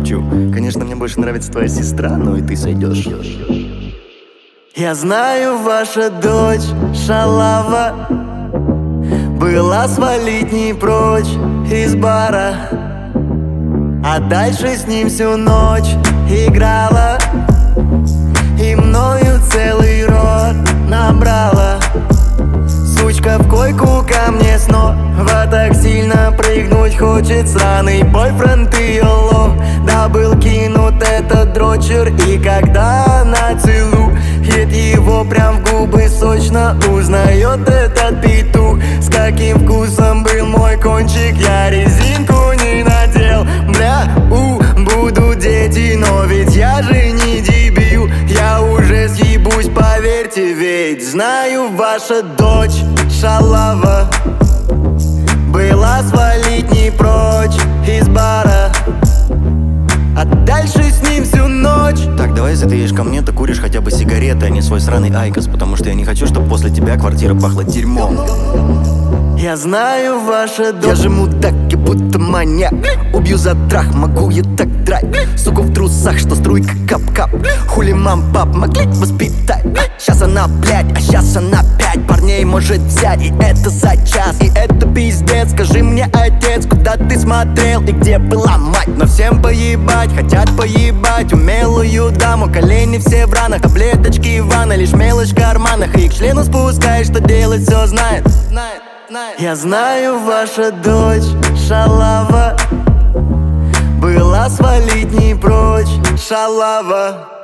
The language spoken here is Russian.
шучу. Конечно, мне больше нравится твоя сестра, но и ты сойдешь. Я знаю, ваша дочь шалава была свалить не прочь из бара, а дальше с ним всю ночь играла и мною целый рот набрала. Сучка в койку ко мне снова так сильно прыгнуть хочет. Сраный бойфренд ее лох, да был кинут этот дрочер. И когда она целует его прям в губы сочно, узнает этот петух, с каким вкусом был мой кончик. Я резинку не надел, бля, будут дети, но ведь я же не дебил. Я уже съебусь, поверьте, ведь знаю, ваша дочь шалава была свалить не прочь из бара, а дальше с ним всю ночь. Так, давай, если ты едешь ко мне, то куришь хотя бы сигареты, а не свой сраный айкос, потому что я не хочу, чтобы после тебя квартира пахла дерьмом. Я знаю, ваша дочь. Я же мудак, я будто маньяк. Убью за трах, могу я так драть. Сука в трусах, что струйка кап-кап. Хули мам, пап могли воспитать. Сейчас она, блядь, а сейчас она 5 парней может взять, и это за час. И это пиздец, скажи мне, отец, куда ты смотрел и где была мать? Но всем поебать, хотят поебать умелую даму. Колени все в ранах, таблеточки Ивана, лишь мелочь в карманах. И к члену спускаешь, что делать все знает. Я знаю, ваша дочь шалава была свалить не прочь, шалава.